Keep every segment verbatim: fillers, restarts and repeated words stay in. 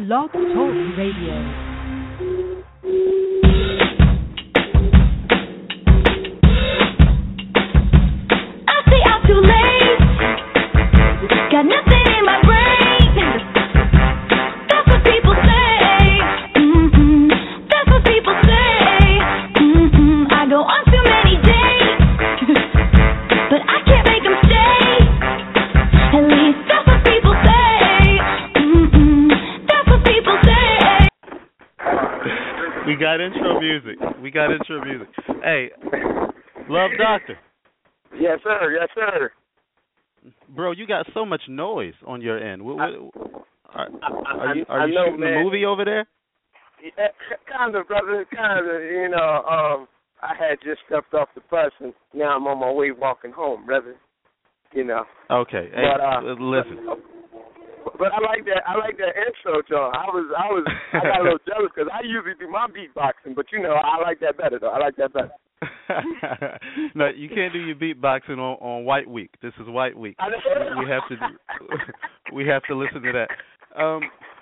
Blog Talk Radio. We got intro music. We got intro music. Hey, Love Doctor. Yes, sir. Yes, sir. Bro, you got so much noise on your end. What, what, are, are you, I, are I you know, shooting man. a movie over there? Yeah, kind of, brother. Kind of. You know, um, I had just stepped off the bus, and now I'm on my way walking home, brother. You know. Okay. Hey, but, uh, listen. But, but I like that. I like that intro, John. I was, I was, I got a little jealous because I usually do my beatboxing, but you know, I like that better, though. I like that better. No, you can't do your beatboxing on, on White Week. This is White Week. We, we have to, do, we have to listen to that. Um,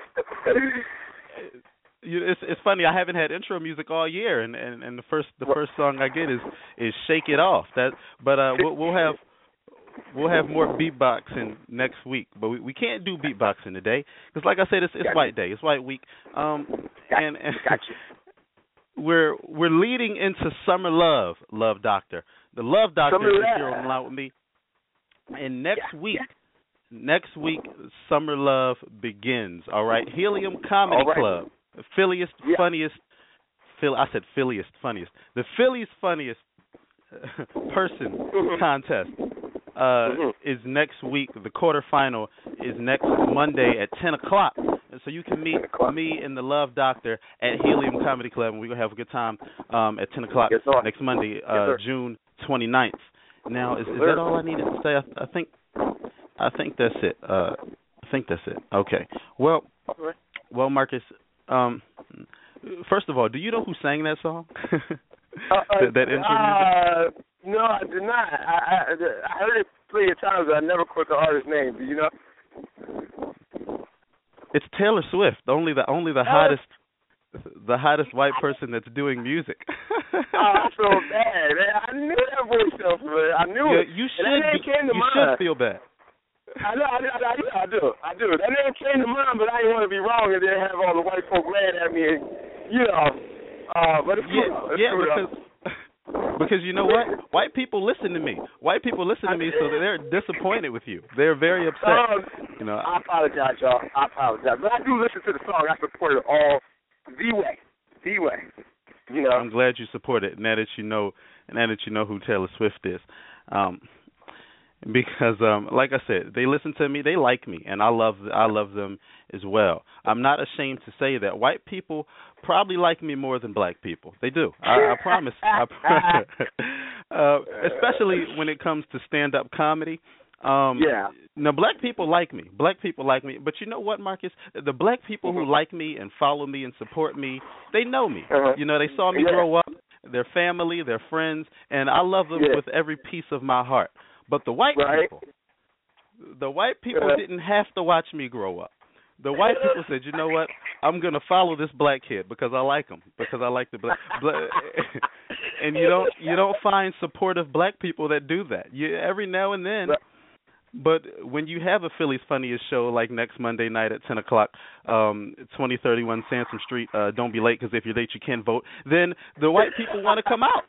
you, it's, it's funny. I haven't had intro music all year, and, and, and the first, the first song I get is, is "Shake It Off." That, but uh, we'll, we'll have. We'll have more beatboxing next week, but we, we can't do beatboxing today because, like I said, it's, it's gotcha. White Day, it's White Week, um, gotcha. and, and gotcha. we're we're leading into Summer Love, Love Doctor. The Love Doctor Summer is here on the line with me, and next yeah. week, yeah. next week, Summer Love begins. All right, Helium Comedy right. Club, the Philliest, yeah. funniest, Phil. I said Philliest, funniest, the Phillies funniest person mm-hmm. contest. Uh, mm-hmm. is next week. The quarterfinal is next Monday at ten o'clock. And so you can meet me and the Love Doctor at Helium Comedy Club, and we're going to have a good time um, at ten o'clock yes, next Monday, uh, yes, June twenty-ninth. Now, is, yes, is that all I needed to say? I, I think I think that's it. Uh, I think that's it. Okay. Well, right. well, Marcus, um, first of all, do you know who sang that song? uh, that, that intro uh, music? No, I did not. I, I, I heard it plenty of times, but I never caught the artist's name. Do you know? It's Taylor Swift. Only the only the hottest the hottest white person that's doing music. Oh, I feel bad, man. I knew that voice sounded familiar. I knew yeah, it. You should. And that name Be, came to you mind. should feel bad. I know, I, I, I, I do, I do. That name came to mind, but I didn't want to be wrong and then have all the white folk mad at me. And, you know, uh, but it's yeah, cool. It's yeah, cool, because because you know what, white people listen to me. White people listen to me, so they're disappointed with you. They're very upset. Um, you know, I apologize, y'all. I apologize, but I do listen to the song. I support it all the way, the way. You know, I'm glad you support it. Now that you know, now that you know who Taylor Swift is. Um, Because, um, like I said, they listen to me, they like me, and I love I love them as well. I'm not ashamed to say that white people probably like me more than black people. They do. I, I promise. I, uh, especially when it comes to stand-up comedy. Um, yeah. Now, black people like me. Black people like me. But you know what, Marcus? The black people who like me and follow me and support me, they know me. Uh-huh. You know, they saw me yeah. grow up. They're family, they're friends, and I love them yeah. with every piece of my heart. But the white right. people, the white people uh, didn't have to watch me grow up. The white people said, you know what, I'm going to follow this black kid because I like him, because I like the black. black and you don't you don't find supportive black people that do that. You, every now and then. Right. But when you have a Philly's Funniest show like next Monday night at ten o'clock, um, twenty thirty-one Sansom Street, uh, don't be late because if you're late you can't vote, then the white people want to come out.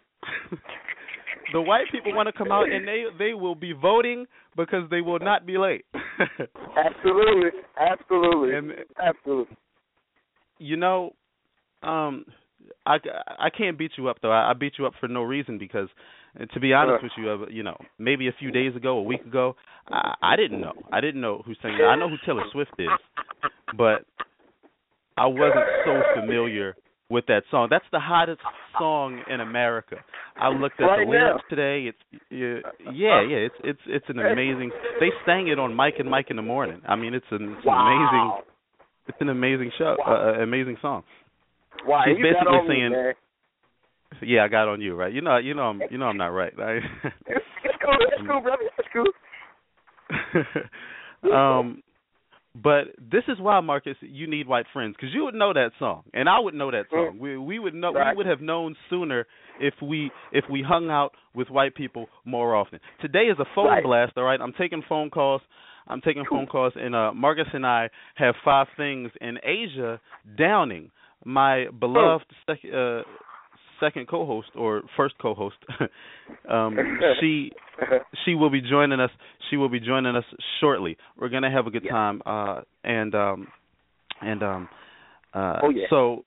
The white people want to come out, and they they will be voting because they will not be late. Absolutely, absolutely, and, absolutely. You know, um, I, I can't beat you up though. I, I beat you up for no reason because, to be honest uh, with you, uh, you know, maybe a few days ago, a week ago, I, I didn't know. I didn't know who sang that. I know who Taylor Swift is, but I wasn't so familiar with that song. That's the hottest song in America. I looked at right the lyrics now. today. It's uh, yeah, yeah. It's it's it's an amazing. They sang it on Mike and Mike in the Morning. I mean, it's an, it's an wow. amazing. It's an amazing show. Wow. Uh, amazing song. Wow, She's you basically got on saying, me, man. "Yeah, I got on you, right? You know, you know, I'm, you know, I'm not right." I, it's, it's cool. It's cool, brother. It's cool. um, But this is why, Marcus, you need white friends, because you would know that song, and I would know that song. We we would know right. we would have known sooner if we if we hung out with white people more often. Today is a phone right. blast, all right? I'm taking phone calls. I'm taking phone calls, and uh, Marcus and I have five things. And Asia Downing, my beloved sec- uh, second co-host or first co-host, um, she she will be joining us. She will be joining us shortly. We're gonna have a good yeah. time, uh, and um, and um, uh, oh, yeah. so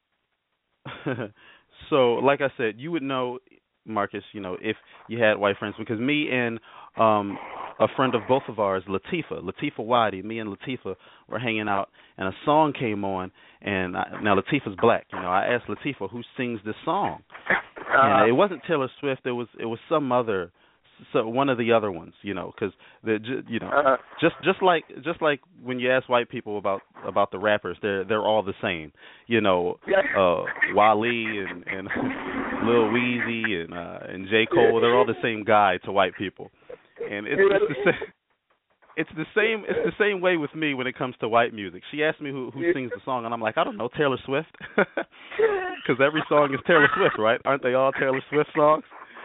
so like I said, you would know, Marcus, you know, if you had white friends, because me and um, a friend of both of ours, Latifah, Latifah Wadi, me and Latifah were hanging out, and a song came on, and I, now Latifah's black. You know, I asked Latifah who sings this song, Uh, and it wasn't Taylor Swift. It was it was some other, so one of the other ones. You know, because the you know uh, just just like just like when you ask white people about about the rappers, they're they're all the same. You know, uh, Wale and and Lil Weezy and uh, and J. Cole, they're all the same guy to white people. And it's, it's the same. It's the same. It's the same way with me when it comes to white music. She asked me who who sings the song, and I'm like, I don't know, Taylor Swift, because every song is Taylor Swift, right? Aren't they all Taylor Swift songs?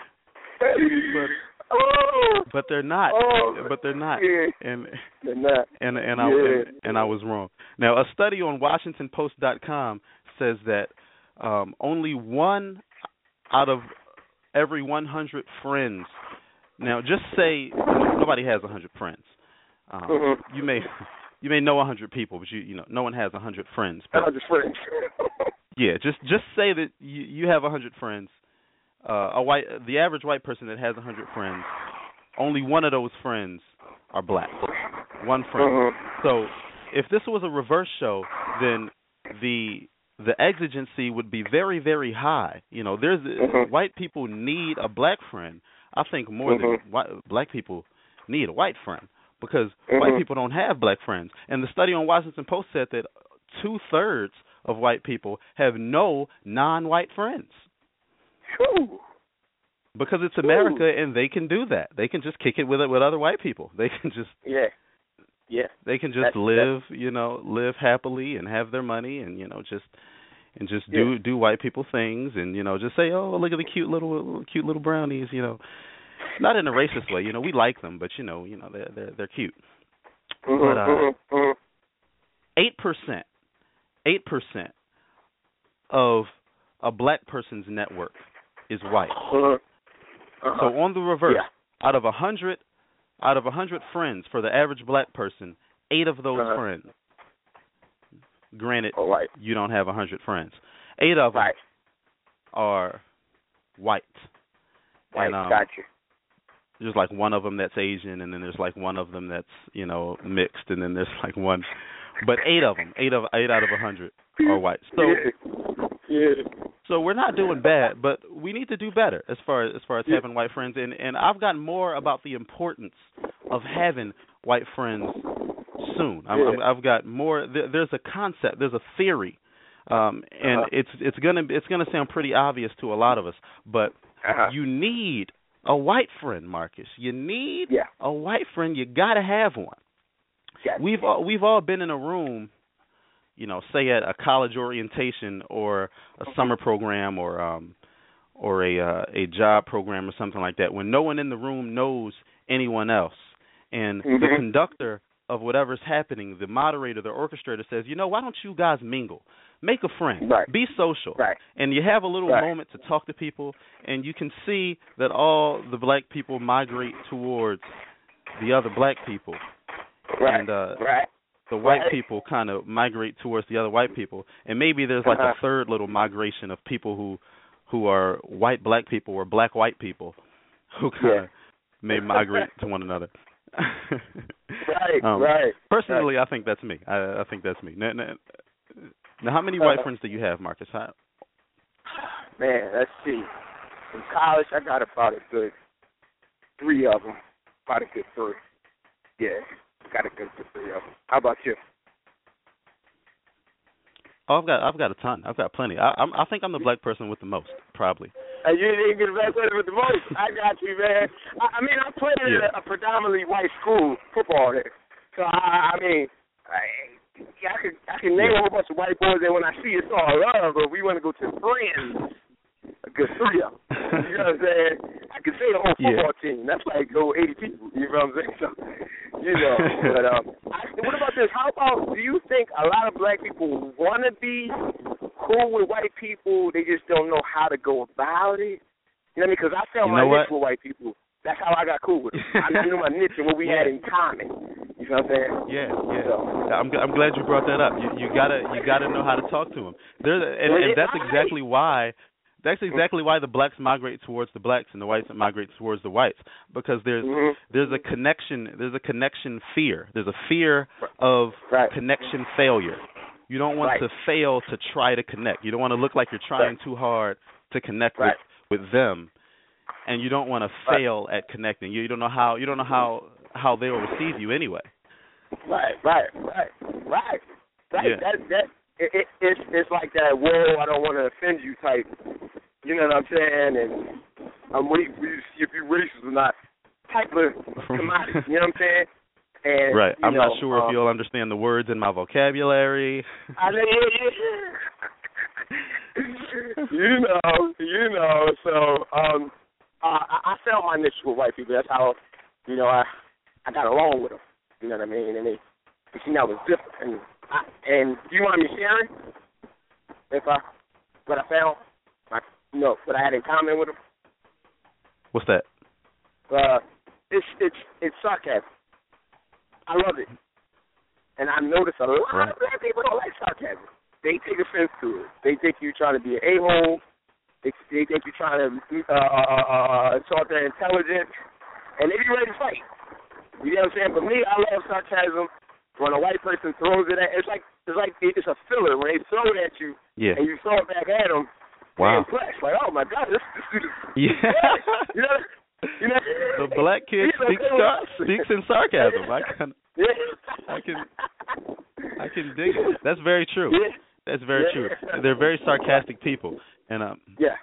But, but they're not. But they're not. And they're not. And and I and, and I was wrong. Now, a study on Washington Post dot com says that um, only one out of every one hundred friends. Now, just say nobody has one hundred friends. Um, mm-hmm. You may you may know one hundred people, but you you know no one has one hundred friends. But, one hundred friends. yeah, just just say that you, you have one hundred friends. Uh, a white the average white person that has one hundred friends, only one of those friends are black. One friend. Mm-hmm. So if this was a reverse show, then the the exigency would be very very high. You know, there's mm-hmm. white people need a black friend. I think more mm-hmm. than white, black people need a white friend, because mm-hmm. white people don't have black friends. And the study on Washington Post said that two-thirds of white people have no non-white friends. Whew. Because it's America, Whew. and they can do that. They can just kick it with it with other white people. They can just yeah, yeah. They can just that's, live, that's... you know, live happily and have their money, and you know, just and just do yeah. do white people things, and you know, just say, oh, look at the cute little cute little brownies, you know, not in a racist way, you know, we like them, but you know, you know, they're they're they're cute. Mm-hmm, but uh, eight percent, eight percent of a black person's network is white. Uh-huh. Uh-huh. So on the reverse, yeah. out of a hundred, out of a hundred friends for the average black person, eight of those uh-huh. friends. Granted, oh, right. you don't have a hundred friends. Eight of them right. are white. Right, and, um, gotcha. There's like one of them that's Asian, and then there's like one of them that's, you know, mixed, and then there's like one. But eight of them, eight of eight out of a hundred are white. So, yeah. yeah. so we're not doing bad, but we need to do better as far as, as far as yeah. having white friends. And and I've gotten more about the importance of having white friends soon. I'm, yeah. I'm, I've got more. There, there's a concept. There's a theory, um, and uh-huh. it's it's gonna it's gonna sound pretty obvious to a lot of us, but uh-huh. you need a white friend, Marcus. You need yeah. a white friend. You gotta have one. Yes. We've all, we've all been in a room, you know, say at a college orientation or a summer program or um or a uh, a job program or something like that, when no one in the room knows anyone else, and mm-hmm. the conductor of whatever's happening, the moderator, the orchestrator says, you know, why don't you guys mingle? Make a friend. Right. Be social. Right. And you have a little right. moment to talk to people, and you can see that all the black people migrate towards the other black people. Right. And uh, right. the white right. people kind of migrate towards the other white people. And maybe there's like uh-huh. a third little migration of people who who are white black people or black white people who kind of yeah. may migrate to one another. right, um, right. Personally, right. I think that's me. I, I think that's me. Now, now, now how many white uh, friends do you have, Marcus? How? Man, let's see. In college, I got about a good three of them. About a good three. Yeah, got a good three of them. How about you? Oh, I've got I've got a ton. I've got plenty. I I'm, I think I'm the black person with the most, probably. And you didn't get the black person with the most. I got you, man. I, I mean, I played yeah. at a, a predominantly white school football there, so I, I mean, I, yeah, I can I can name Yeah. a whole bunch of white boys, and when I see it's all love, but we want to go to friends. A good three of them. You know what I'm saying? I can say the whole football Yeah. team. That's like go eighty people. You know what I'm saying? So, you know. But um, I, what about this? How about, do you think a lot of black people want to be cool with white people? They just don't know how to go about it. You know what I mean? Because I felt You my know niche what? with white people. That's how I got cool with them. I knew my niche and what we Yeah. had in common. You know what I'm saying? Yeah, yeah. So, I'm g- I'm glad you brought that up. You you gotta you gotta know how to talk to them. There and, and that's exactly why. That's exactly why the blacks migrate towards the blacks and the whites migrate towards the whites, because there's mm-hmm. there's a connection there's a connection fear. There's a fear of right. connection failure. You don't want right. to fail to try to connect. You don't want to look like you're trying right. too hard to connect right. with, with them, and you don't want to fail right. at connecting. You, you don't know how you don't know how how they will receive you anyway. Right, right, right, right. That Yeah. that that it, it, it's it's like that. Whoa, I don't want to offend you type. You know what I'm saying? And I'm waiting for you to see if you're racist or not. Type of commodity. You know what I'm saying? And right. I'm know, not sure um, if you'll understand the words in my vocabulary. I know, yeah, yeah. you know, you know. So um, uh, I, I felt my niche with white people. That's how, you know, I I got along with them. You know what I mean? And they, they seen that was different. And I, and do you want me sharing? If I what I found, like, you know, what I had in common with them. What's that? Uh, it's it's it's sarcasm. I love it, and I notice a lot right. of black people don't like sarcasm. They take offense to it. They think you're trying to be an a-hole. They, they think you're trying to uh, uh, uh, insult their intelligence, and they be ready to fight. You know what I'm saying? For me, I love sarcasm. When a white person throws it at, it's like it's like it's a filler when they throw it at you, yeah. and you throw it back at them. Wow. Impressed, like, oh my God, this this dude is. Yeah. you know. You know, the black kid speaks, sar- speaks in sarcasm. I can, I can, I can dig it. That's very true. That's very true. They're very sarcastic people, and um, yeah,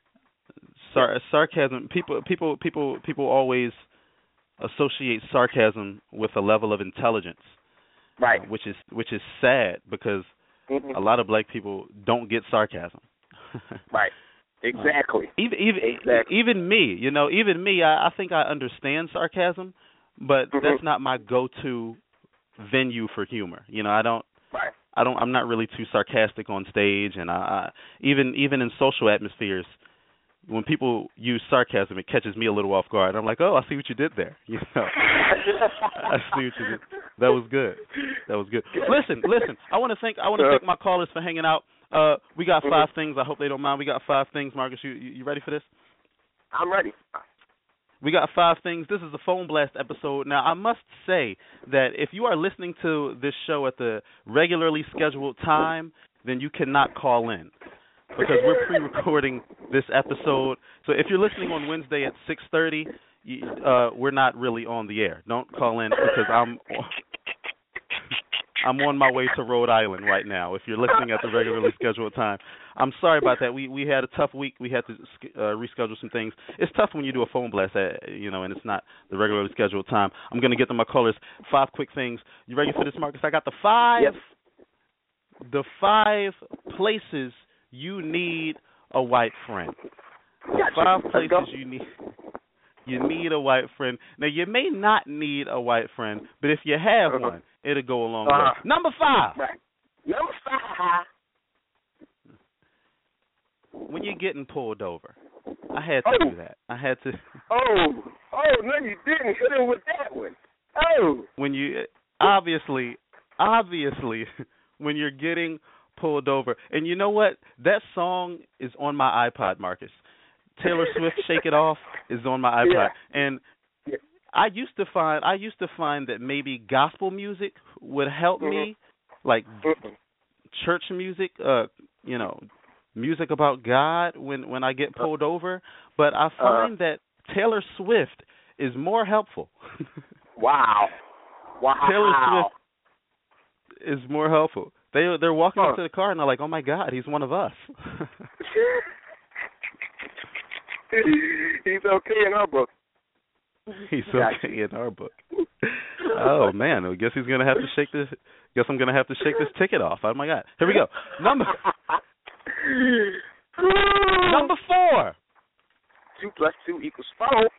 sar- sarcasm. People, people, people, people always associate sarcasm with a level of intelligence, right? Uh, which is which is sad because mm-hmm. a lot of black people don't get sarcasm. Right. Exactly. Uh, even even exactly. even me, you know, even me, I, I think I understand sarcasm, but mm-hmm. that's not my go-to venue for humor. You know, I don't, right. I don't, I'm not really too sarcastic on stage, and I, I even even in social atmospheres, when people use sarcasm, it catches me a little off guard. I'm like, oh, I see what you did there. You know, I see what you did. That was good. That was good. Listen, listen. I want to thank I want to thank my callers for hanging out. Uh, we got five things. I hope they don't mind. We got five things. Marcus, you you ready for this? I'm ready. We got five things. This is the Phone Blast episode. Now, I must say that if you are listening to this show at the regularly scheduled time, then you cannot call in because we're pre-recording this episode. So if you're listening on Wednesday at six thirty, uh, we're not really on the air. Don't call in because I'm I'm on my way to Rhode Island right now. If you're listening at the regularly scheduled time, I'm sorry about that. We we had a tough week. We had to uh, reschedule some things. It's tough when you do a phone blast, at, you know, and it's not the regularly scheduled time. I'm going to get to my callers. Five quick things. You ready for this, Marcus? I got the five, yep. the five places you need a white friend. The five places you need. You need a white friend. Now, you may not need a white friend, but if you have uh-huh. one, it'll go a long uh-huh. way. Number five. Right. Number five. When you're getting pulled over, I had to oh. do that. I had to. Oh, oh, no, you didn't hit him with that one. Oh. When you, obviously, obviously, when you're getting pulled over, and you know what? That song is on my iPod, Marcus. Taylor Swift, "Shake It Off" is on my iPod, yeah. and yeah. I used to find I used to find that maybe gospel music would help mm-hmm. me, like mm-hmm. church music, uh, you know, music about God when, when I get pulled over. But I find uh, that Taylor Swift is more helpful. Wow! Wow! Taylor Swift is more helpful. They they're walking huh. up to the car and they're like, "Oh my God, he's one of us." He's okay in our book. He's okay in our book. Oh man, I guess he's gonna have to shake this. Guess I'm gonna have to shake this ticket off. Oh my God! Here we go. Number number four. Two plus two equals four.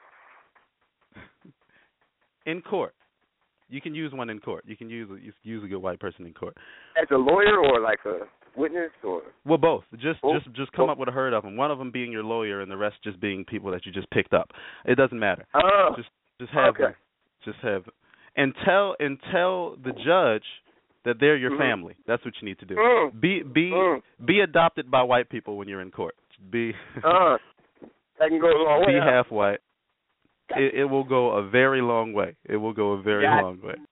In court, you can use one in court. You can use use a good white person in court. As a lawyer or like a witness or? Well, both. Just both? just just come both? up with a herd of them. One of them being your lawyer, and the rest just being people that you just picked up. It doesn't matter. Oh. Just just have Okay. them. Just have them. And tell and tell the judge that they're your mm-hmm. family. That's what you need to do. Mm. Be be mm. be adopted by white people when you're in court. Be uh, that can go a long way. be huh? half white. It, it will go a very long way. It will go a very Got long way.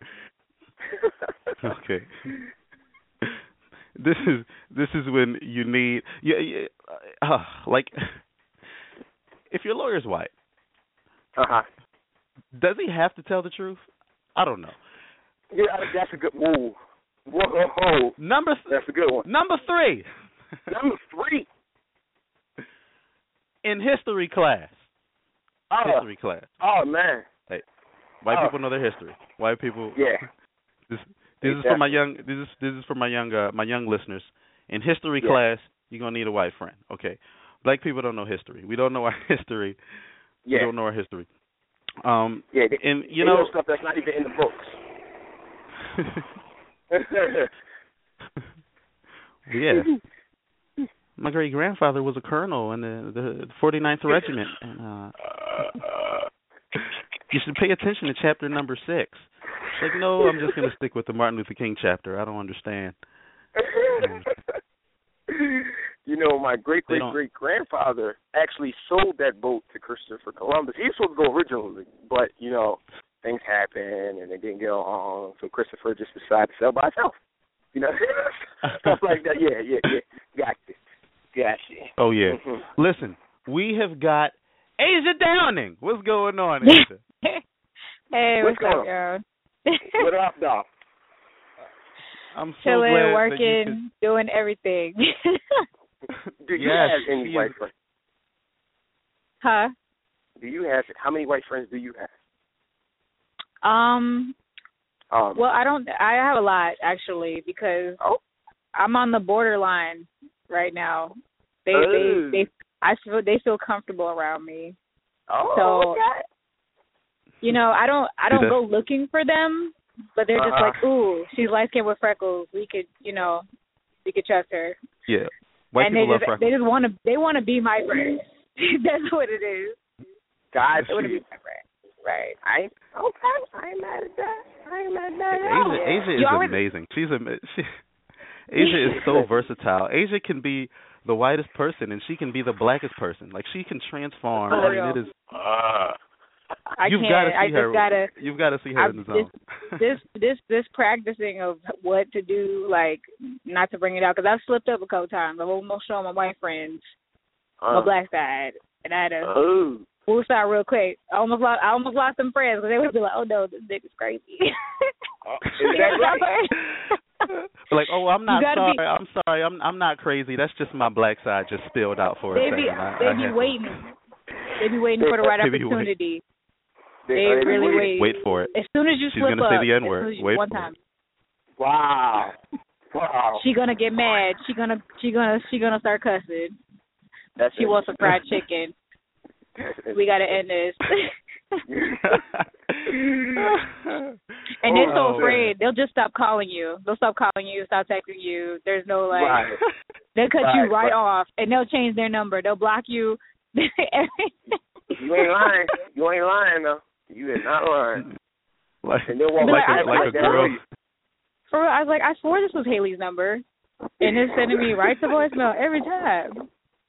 Okay. This is this is when you need yeah, yeah uh, like if your lawyer's white. Uh huh. Does he have to tell the truth? I don't know. Yeah, that's a good move. Whoa, number th- that's a good one. Number three. Number three. In history class. Oh. History class. Oh man. Hey, white oh. people know their history. White people. Yeah. This this exactly. is for my young. This is this is for my young uh, my young listeners. In history yeah. class, you're gonna need a white friend. Okay. Black people don't know history. We don't know our history. Yeah. We don't know our history. Um, yeah, they, and you they know, know stuff that's not even in the books. Yeah, my great grandfather was a colonel in the the forty-ninth Regiment, and uh, you should pay attention to chapter number six. It's like, no, I'm just gonna stick with the Martin Luther King chapter. I don't understand. Um, You know, my great great great grandfather actually sold that boat to Christopher Columbus. He was supposed to go originally, but you know, things happened and they didn't get along, so Christopher just decided to sell by himself. You know, stuff like that. Yeah, yeah, yeah. Gotcha, gotcha. Oh yeah. Mm-hmm. Listen, we have got Asia Downing. What's going on, Asia? Hey, what's, what's up, y'all? What up, dog? I'm so Chilling, glad working, that you could... doing everything. Do you yes, have any is... white friends? Huh? Do you have? How many white friends do you have? Um. Um. Well, I don't. I have a lot actually because oh. I'm on the borderline right now. They, oh. they, they, I feel they feel comfortable around me. Oh. So, okay. You know, I don't. I don't go looking for them, but they're just uh-huh. like, ooh, she's light skinned with freckles. We could, you know, we could trust her. Yeah. White and people they love just, freckles. they just want to. They want to be my friend. That's what it is. Gotcha. They want to be my friend. Right. I okay. I ain't mad at that. I ain't mad at that. Asia, yeah. Asia is you always... amazing. She's a she, Asia is so versatile. Asia can be the whitest person and she can be the blackest person. Like she can transform. For I real. mean, it is. Uh, I you've can't. got to see I her. just gotta. You've got to see her I, in the zone. This, this this this practicing of what to do, like not to bring it out, because I've slipped up a couple times. I've almost shown my white friends uh, my black side, and I had to oh. move aside real quick. I almost lost. I almost lost some friends because they would be like, "Oh no, this nigga's crazy." uh, is that right? Like, oh, I'm not sorry. Be, I'm sorry. I'm I'm not crazy. That's just my black side just spilled out for they a be, second. I, they I be had waiting. To. They be waiting for the right They be opportunity. They, they they really wait. wait. Wait for it. As soon as you She's slip gonna up, say the N word. you, Wait one for time. it. Wow. Wow. She gonna get mad. She gonna she gonna she gonna start cussing. That's she it. wants some fried chicken. We gotta end this. And they're so Oh, afraid. They'll just stop calling you. They'll stop calling you, stop texting you. There's no like. Right. They'll cut right, you right, right off, and they'll change their number. They'll block you. You ain't lying. You ain't lying though. You is not lying. Like, and they'll walk like, like, a, like a girl. For real, I was like, I swore this was Haley's number, and it's sending me right to voicemail every time.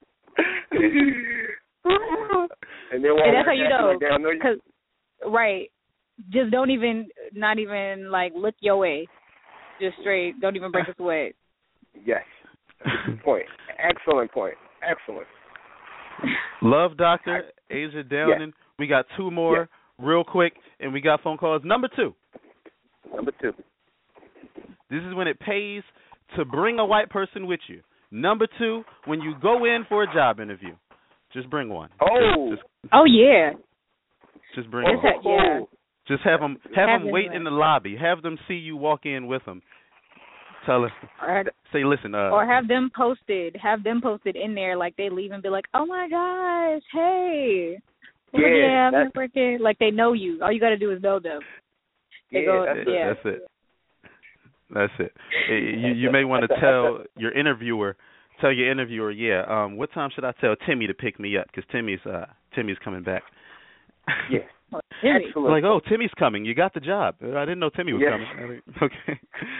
And, then and that's how you know, like know you. Cause, right. Just don't even, not even like look your way. Just straight. Don't even break a sweat. Yes. Good point. Excellent point. Excellent. Love Doctor Asia Downing. Yeah. We got two more yeah. real quick, and we got phone calls. Number two. Number two. This is when it pays to bring a white person with you. Number two, when you go in for a job interview, just bring one. Oh. Just, just, oh yeah. Just bring oh, one. Yeah. Just have them have, Have them them wait like- in the lobby. Have them see you walk in with them. Tell us, Or, say, listen. Uh, or have them posted, have them posted in there like they leave and be like, oh my gosh, hey, Yeah, yeah, I'm that's- working. Like they know you. All you got to do is know them. They Yeah, go, that's, yeah. That's it. That's it. Eh, You you may want to tell your interviewer, tell your interviewer, yeah. Um, what time should I tell Timmy to pick me up? Because Timmy's uh Timmy's coming back. Yeah. Well, Timmy. Excellent. Like, oh, Timmy's coming. You got the job. I didn't know Timmy was Yeah. coming. I mean, okay.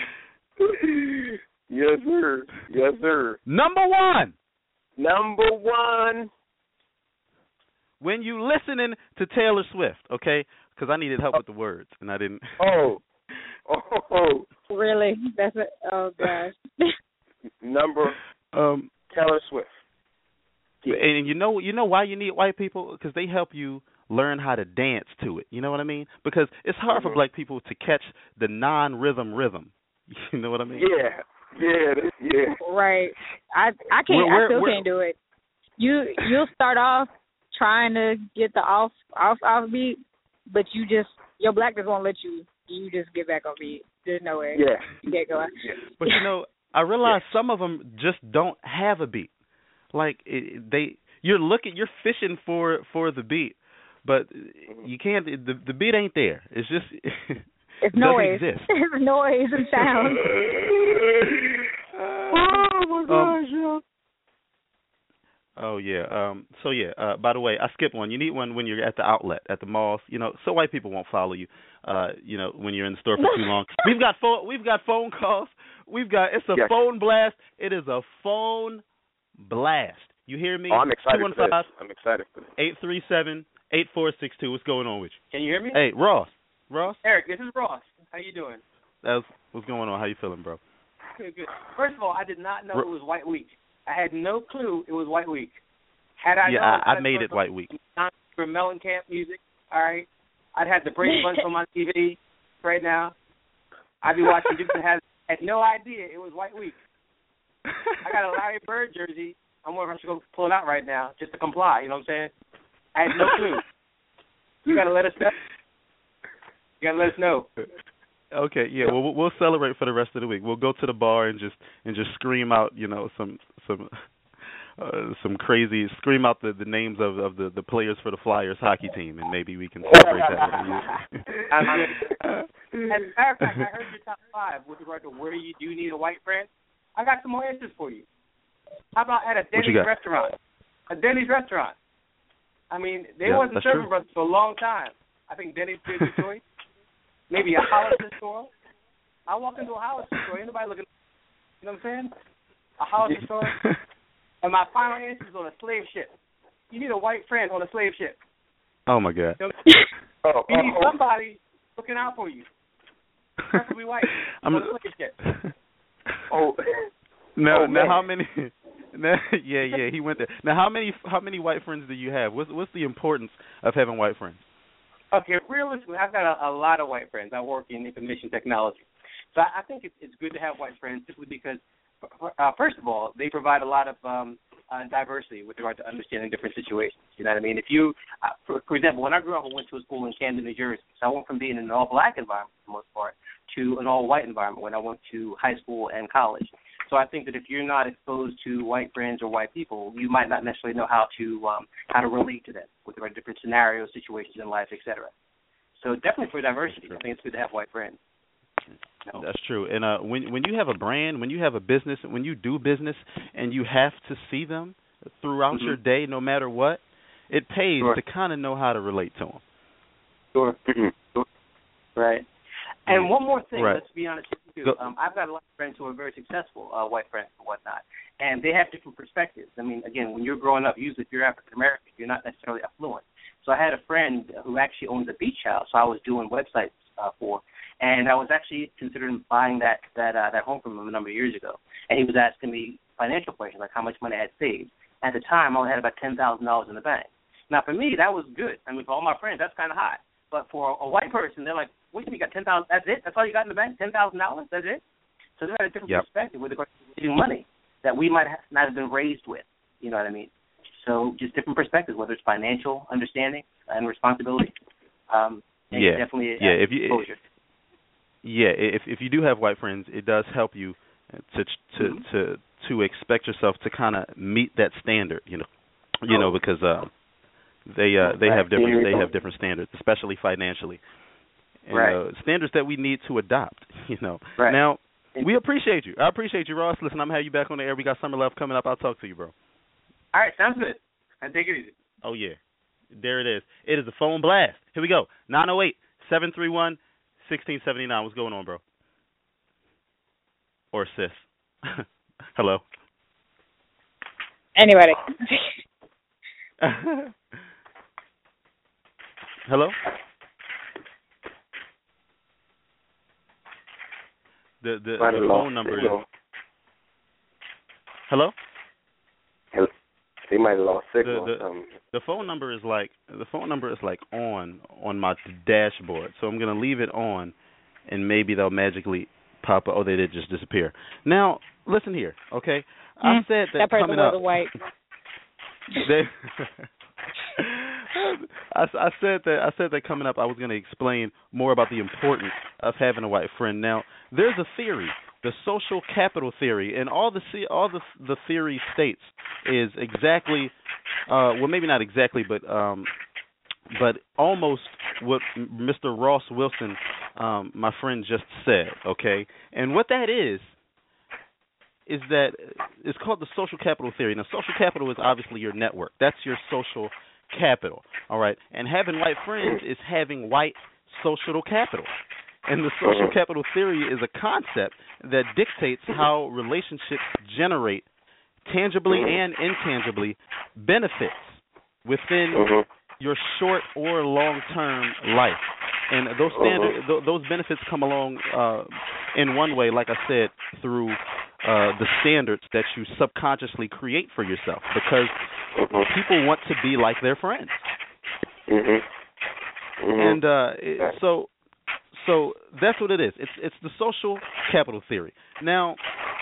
Yes, sir. Yes, sir. Number one, Number one. when you listening to Taylor Swift, okay? Because I needed help with the words, and I didn't. Oh. Oh. Really? That's it. Oh gosh. Number Um, Taylor Swift. Yeah. and you know, you know why you need white people? Because they help you learn how to dance to it. You know what I mean? Because it's hard Mhm. for black people to catch the non-rhythm rhythm. You know what I mean? Yeah. Yeah. that- Yeah. Right. I I can't. Where- where- I still where- can't do it. You you'll start off trying to get the off off off beat, but you just your blackness won't let you. You just get back on beat. There's no way. Yeah. You can't go. Yeah. But you know, I realize some of them just don't have a beat. Like it, they, you're looking, you're fishing for for the beat, but you can't. The the beat ain't there. It's just It's it noise. doesn't exist. It's noise and sound. Oh my gosh, yo. Oh yeah. Um. So yeah. Uh. By the way, I skipped one. You need one when you're at the outlet, at the malls. You know, so white people won't follow you. Uh. You know, when you're in the store for too long. We've got phone. We've got phone calls. We've got. It's a Yes. phone blast. It is a phone blast. You hear me? Oh, I'm excited two one for five this. I'm excited for this. eight three seven eight four six two. What's going on with you? Can you hear me? Hey, Ross. Ross. Eric, this is Ross. How you doing? That's what's going on. How you feeling, bro? Good, good. First of all, I did not know Ro- it was White Week. I had no clue it was White Week. Had I Yeah, known, I, I I'd made have it White Week. For Mellencamp music, all right. I'd had the Brady Bunch on my T V right now. I'd be watching Dukes and had had no idea it was White Week. I got a Larry Bird jersey. I'm wondering if I should go pull it out right now just to comply. You know what I'm saying? I had no clue. You gotta let us know. You gotta let us know. Okay, yeah. Well, we'll- we'll celebrate for the rest of the week. We'll go to the bar and just and just scream out, you know, some some uh, some crazy scream out the, the names of, of the, the players for the Flyers hockey team, and maybe we can celebrate that with you. As a matter of fact, I heard your top five with regard to where you do need a white friend. I got some more answers for you. How about at a What you Denny's got? restaurant? A Denny's restaurant. I mean, they Yeah, wasn't that's serving true. brothers for a long time. I think Denny's did the choice. Maybe a Hollister store. I walk into a Hollister store, ain't nobody looking. You know what I'm saying? A Hollister store. And my final answer is on a slave ship. You need a white friend on a slave ship. Oh my God. You, know, Oh, you need oh, oh. somebody looking out for you. Preferably white. I'm on a slave ship. Oh. now, Oh, now man. how many? Now, yeah, yeah, he went there. Now, how many how many white friends do you have? What's what's the importance of having white friends? Okay, realistically, I've got a, a lot of white friends. I work in information technology. So I, I think it's, it's good to have white friends simply because, uh, first of all, they provide a lot of um, uh, diversity with regard to understanding different situations. You know what I mean? If you, uh, for, for example, when I grew up, I went to a school in Camden, New Jersey. So I went from being in an all-black environment for the most part to an all-white environment when I went to high school and college. So I think that if you're not exposed to white friends or white people, you might not necessarily know how to um, how to relate to them with regard to different scenarios, situations in life, et cetera. So definitely for diversity, I think it's good to have white friends. No. That's true. And uh, when when you have a brand, when you have a business, when you do business, and you have to see them throughout Mm-hmm. your day, no matter what, it pays Sure. to kind of know how to relate to them. Sure. sure. Right. And one more thing, Right. let's be honest with you. Go- Um, I've got a lot of friends who are very successful, uh, white friends and whatnot, and they have different perspectives. I mean, again, when you're growing up, usually if you're African American, you're not necessarily affluent. So I had a friend who actually owns a beach house, so I was doing websites uh, for, and I was actually considering buying that that uh, that home from him a number of years ago. And he was asking me financial questions, like how much money I had saved. At the time, I only had about ten thousand dollars in the bank. Now, for me, that was good. I mean, for all my friends, that's kind of high. But for a white person, they're like, what do you mean you got ten thousand dollars? That's it? That's all you got in the bank? ten thousand dollars? That's it? So they had a different Yep. perspective with regard to saving money that we might have not have been raised with. You know what I mean? So just different perspectives, whether it's financial understanding and responsibility. Um, And yeah, definitely yeah. If you, exposure. yeah, if if you do have white friends, it does help you to to mm-hmm. to to expect yourself to kind of meet that standard, you know, you oh. know, because uh, they uh, they right. have different they have different standards, especially financially, and right. uh, standards that we need to adopt, you know. Right. Now, we appreciate you. I appreciate you, Ross. Listen, I'm gonna have you back on the air. We got Summer Love coming up. I'll talk to you, bro. All right, sounds good. I take it easy. Oh yeah, there it is. It is a phone blast. Here we go. nine oh eight, seven three one, one six seven nine. What's going on, bro? Or sis? Hello. Anybody. Hello. The the, the phone number is. Hello. They might have lost signal. The, the, the phone number is like the phone number is like on on my dashboard, so I'm gonna leave it on, and maybe they'll magically pop up. Oh, they did just disappear. Now, listen here, okay? Mm, I said that, that person coming was up. white. They, I, I said that I said that coming up, I was going to explain more about the importance of having a white friend. Now, there's a theory, the social capital theory, and all the all the the theory states is exactly, uh, well, maybe not exactly, but um, but almost what Mister Ross Wilson, um, my friend, just said. Okay, and what that is is that it's called the social capital theory. Now, social capital is obviously your network. That's your social capital, all right? And having white friends is having white social capital. And the social capital theory is a concept that dictates how relationships generate tangibly and intangibly benefits within your short or long-term life. And those standard, th- those benefits come along uh, in one way, like I said, through uh, the standards that you subconsciously create for yourself, because people want to be like their friends. Mm-hmm. Mm-hmm. And uh, it, so, so that's what it is. It's it's the social capital theory. Now,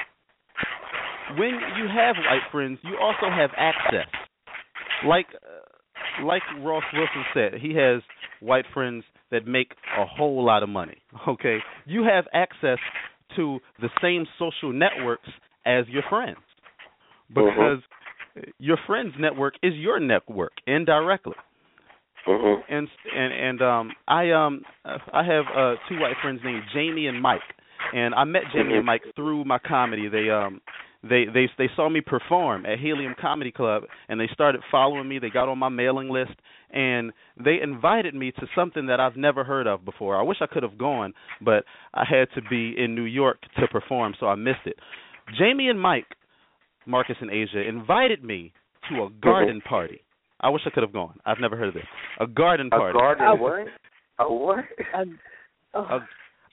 when you have white friends, you also have access. Like uh, like Ross Wilson said, he has white friends that make a whole lot of money. Okay, you have access to the same social networks as your friends, because mm-hmm. your friends' network is your network indirectly. Mm-hmm. And and and um, I um I have uh, two white friends named Jamie and Mike, and I met Jamie mm-hmm. and Mike through my comedy. They um they they they saw me perform at Helium Comedy Club, and they started following me. They got on my mailing list, and they invited me to something that I've never heard of before. I wish I could have gone, but I had to be in New York to perform, so I missed it. Jamie and Mike, Marcus and Asia, invited me to a garden mm-hmm. party. I wish I could have gone. I've never heard of this. A garden party. A garden oh, what? A what? A, oh. a,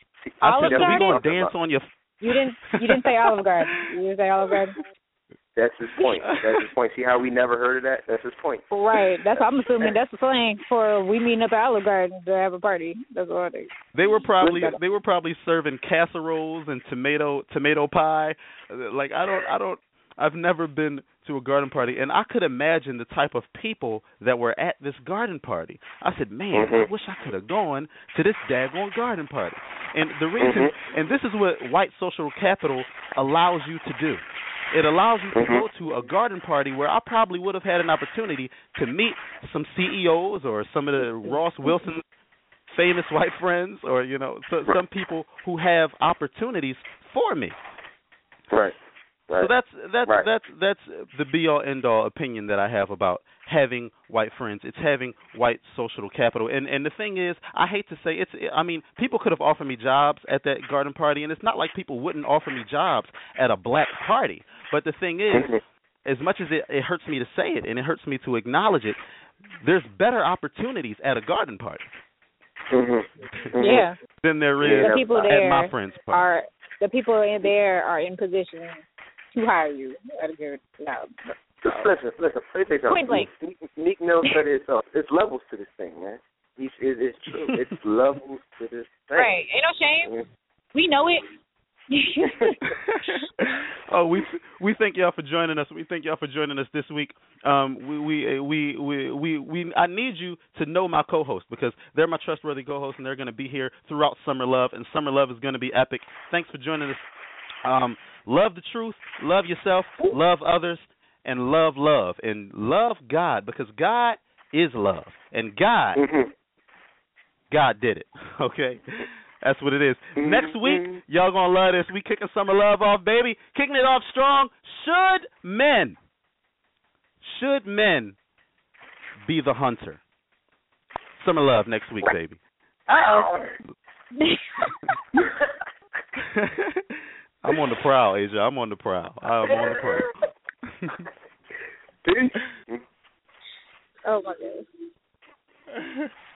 I said, are we going to dance on your... You didn't You didn't say Olive Garden. You didn't say Olive Garden? That's his point. That's his point. See how we never heard of that? That's his point. Right. That's I'm assuming that's the slang for we meeting up at Olive Garden to have a party. That's what it is. They were probably they were probably serving casseroles and tomato tomato pie. Like I don't I don't I've never been to a garden party, and I could imagine the type of people that were at this garden party. I said, man, mm-hmm. I wish I could have gone to this daggone garden party. And the reason, mm-hmm. and this is what white social capital allows you to do. It allows you to mm-hmm. go to a garden party where I probably would have had an opportunity to meet some C E Os or some of the Ross Wilson famous white friends, or, you know, so, some people who have opportunities for me. Right. Right. So that's that's right. that's that's the be all end all opinion that I have about having white friends. It's having white social capital. And and the thing is, I hate to say it's I mean, people could have offered me jobs at that garden party, and it's not like people wouldn't offer me jobs at a black party. But the thing is, mm-hmm. as much as it, it hurts me to say it and it hurts me to acknowledge it, there's better opportunities at a garden party. Mm-hmm. Yeah. Than there is the people at there my friend's party. Are the people in there are in position to hire you at a good no. Just listen, listen. Let me say something. Point blank. Meek Mill said it himself. It's levels to this thing, man. It's, it's true. It's levels to this thing. Right. Ain't no shame. Mm-hmm. We know it. oh, we we thank y'all for joining us. We thank y'all for joining us this week. Um, we, we, we, we, we, we, I need you to know my co-hosts because they're my trustworthy co-hosts, and they're going to be here throughout Summer Love, and Summer Love is going to be epic. Thanks for joining us. Um, love the truth, love yourself, love others, and love love, and love God because God is love, and God, mm-hmm. God did it. Okay. That's what it is. Mm-hmm. Next week, y'all gonna love this. We kicking Summer Love off, baby. Kicking it off strong. Should men, should men be the hunter? Summer Love next week, baby. Uh-oh. I'm on the prowl, Asia. I'm on the prowl. I'm on the prowl. Peace. Oh, my God.